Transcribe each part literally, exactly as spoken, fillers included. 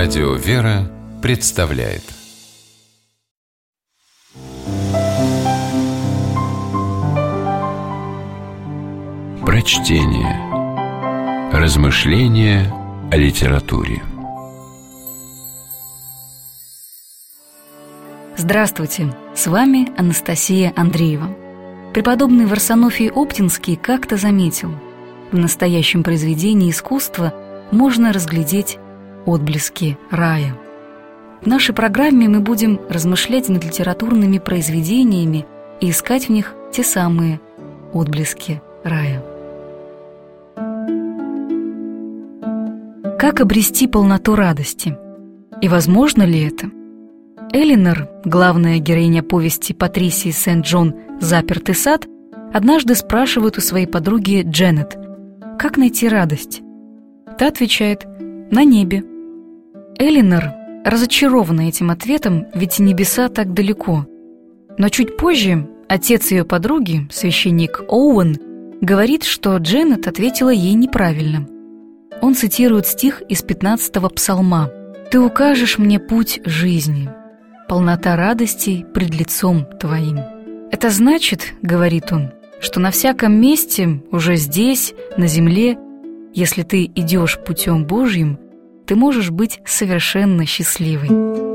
Радио «Вера» представляет Прочтение. Размышления о литературе. Здравствуйте, с вами Анастасия Андреева. Преподобный Варсонофий Оптинский как-то заметил: в настоящем произведении искусства можно разглядеть отблески рая. В нашей программе мы будем размышлять над литературными произведениями и искать в них те самые отблески рая. Как обрести полноту радости? И возможно ли это? Элинор, главная героиня повести Патрисии Сент-Джон «Запертый сад», однажды спрашивает у своей подруги Дженет: «Как найти радость?» Та отвечает: «На небе». Элинор разочарована этим ответом, ведь небеса так далеко. Но чуть позже отец ее подруги, священник Оуэн, говорит, что Дженет ответила ей неправильно. Он цитирует стих из пятнадцатого псалма: «Ты укажешь мне путь жизни, полнота радостей пред лицом твоим». Это значит, говорит он, что на всяком месте, уже здесь, на земле, если ты идешь путем Божьим, ты можешь быть совершенно счастливой.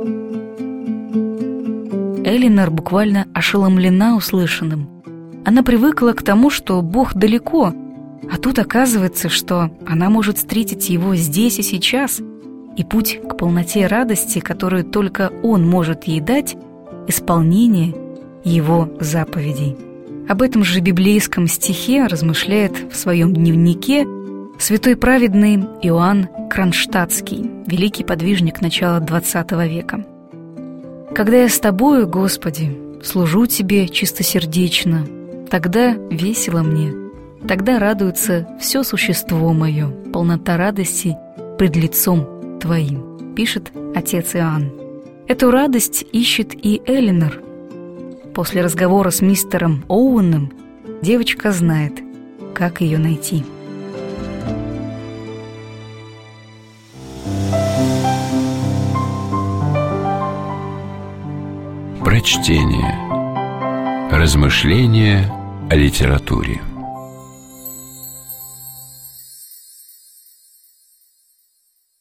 Элинор буквально ошеломлена услышанным. Она привыкла к тому, что Бог далеко, а тут оказывается, что она может встретить Его здесь и сейчас, и путь к полноте радости, которую только Он может ей дать, исполнение Его заповедей. Об этом же библейском стихе размышляет в своем дневнике святой праведный Иоанн Кронштадтский, великий подвижник начала двадцатого века. «Когда я с Тобою, Господи, служу Тебе чистосердечно, тогда весело мне, тогда радуется все существо мое, полнота радости пред лицом Твоим», пишет отец Иоанн. Эту радость ищет и Элинор. После разговора с мистером Оуэном девочка знает, как ее найти. Прочтение. Размышления о литературе.